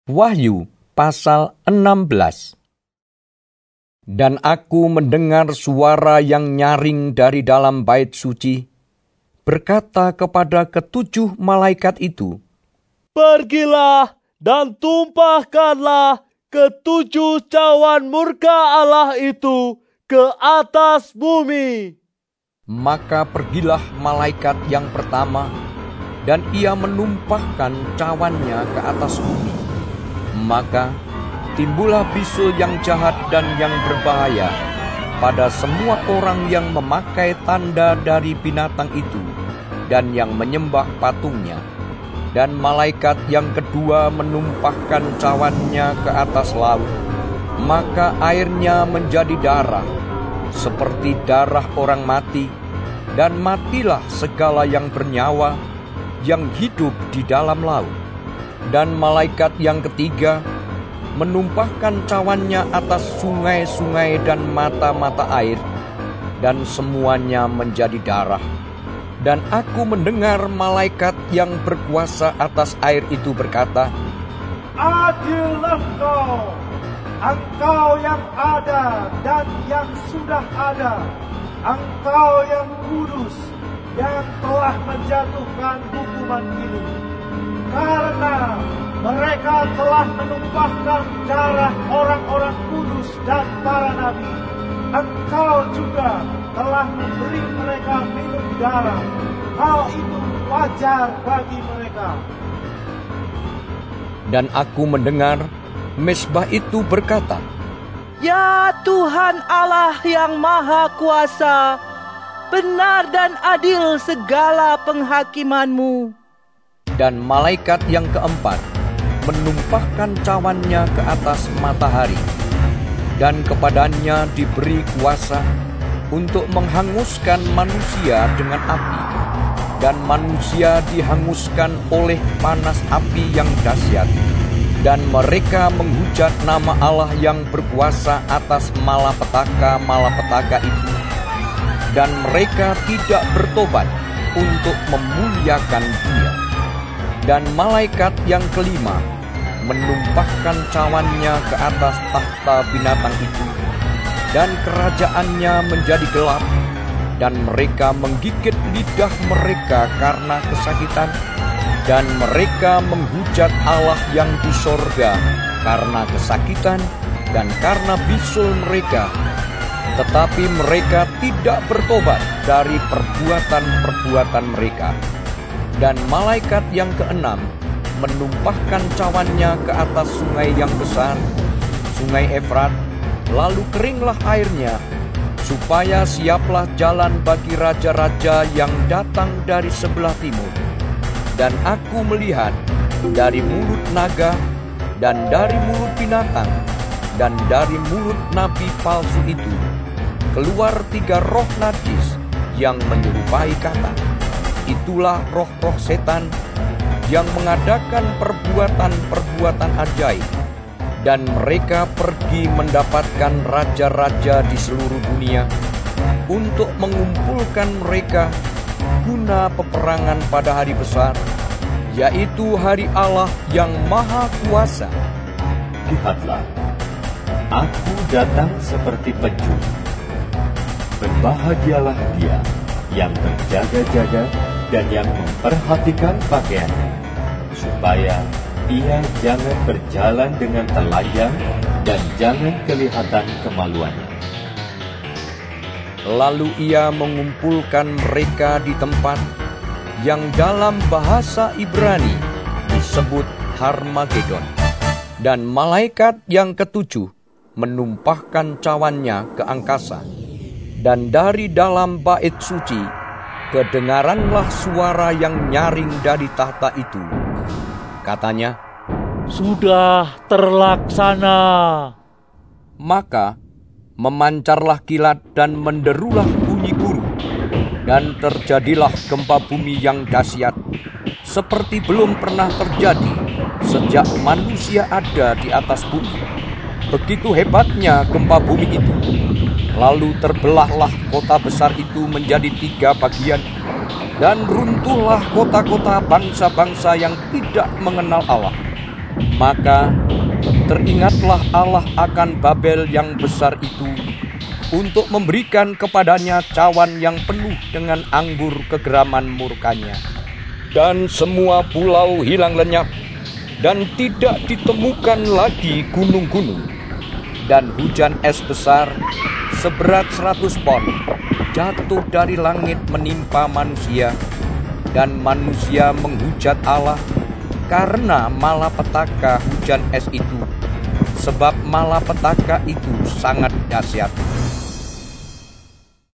Wahyu pasal 16. Dan aku mendengar suara yang nyaring dari dalam bait suci, berkata kepada ketujuh malaikat itu, "Pergilah dan tumpahkanlah ketujuh cawan murka Allah itu ke atas bumi." Maka pergilah malaikat yang pertama, dan ia menumpahkan cawannya ke atas bumi. Maka timbullah bisul yang jahat dan yang berbahaya pada semua orang yang memakai tanda dari binatang itu dan yang menyembah patungnya. Dan malaikat yang kedua menumpahkan cawannya ke atas laut, maka airnya menjadi darah, seperti darah orang mati, dan matilah segala yang bernyawa, yang hidup di dalam laut. Dan malaikat yang ketiga menumpahkan cawannya atas sungai-sungai dan mata-mata air, dan semuanya menjadi darah. Dan aku mendengar malaikat yang berkuasa atas air itu berkata, "Adillah engkau yang ada dan yang sudah ada, engkau yang kudus, yang telah menjatuhkan hukuman ini. Karena mereka telah menumpahkan darah orang-orang kudus dan para nabi, engkau juga telah memberi mereka minum darah. Hal itu wajar bagi mereka." Dan aku mendengar mezbah itu berkata, "Ya Tuhan Allah yang Maha Kuasa, benar dan adil segala penghakiman-Mu." Dan malaikat yang keempat menumpahkan cawannya ke atas matahari, dan kepadanya diberi kuasa untuk menghanguskan manusia dengan api, dan manusia dihanguskan oleh panas api yang dahsyat. Dan mereka menghujat nama Allah yang berkuasa atas malapetaka-malapetaka itu, dan mereka tidak bertobat untuk memuliakan Dia. Dan malaikat yang kelima menumpahkan cawannya ke atas tahta binatang itu, dan kerajaannya menjadi gelap, dan mereka menggigit lidah mereka karena kesakitan, dan mereka menghujat Allah yang di sorga karena kesakitan dan karena bisul mereka. Tetapi mereka tidak bertobat dari perbuatan-perbuatan mereka. Dan malaikat yang keenam menumpahkan cawannya ke atas sungai yang besar, sungai Efrat, lalu keringlah airnya, supaya siaplah jalan bagi raja-raja yang datang dari sebelah timur. Dan aku melihat dari mulut naga, dan dari mulut binatang, dan dari mulut nabi palsu itu, keluar 3 roh najis yang menyerupai kata. Itulah roh-roh setan yang mengadakan perbuatan-perbuatan ajaib, dan mereka pergi mendapatkan raja-raja di seluruh dunia untuk mengumpulkan mereka guna peperangan pada hari besar, yaitu hari Allah yang Maha Kuasa. Lihatlah, aku datang seperti pencuri. Berbahagialah dia yang berjaga-jaga dan yang memperhatikan pakaiannya, supaya ia jangan berjalan dengan telanjang dan jangan kelihatan kemaluannya. Lalu ia mengumpulkan mereka di tempat yang dalam bahasa Ibrani disebut Harmagedon. Dan malaikat yang ketujuh menumpahkan cawannya ke angkasa. Dan dari dalam bait suci kedengaranlah suara yang nyaring dari tahta itu. Katanya, "Sudah terlaksana." Maka memancarlah kilat dan menderulah bunyi guru, dan terjadilah gempa bumi yang dahsyat, seperti belum pernah terjadi sejak manusia ada di atas bumi. Begitu hebatnya gempa bumi itu. Lalu terbelahlah kota besar itu menjadi 3 bagian, dan runtuhlah kota-kota bangsa-bangsa yang tidak mengenal Allah. Maka teringatlah Allah akan Babel yang besar itu untuk memberikan kepadanya cawan yang penuh dengan anggur kegeraman murkanya. Dan semua pulau hilang lenyap, dan tidak ditemukan lagi gunung-gunung. Dan hujan es besar seberat 100 pon jatuh dari langit menimpa manusia, dan manusia menghujat Allah karena malapetaka hujan es itu, sebab malapetaka itu sangat dahsyat.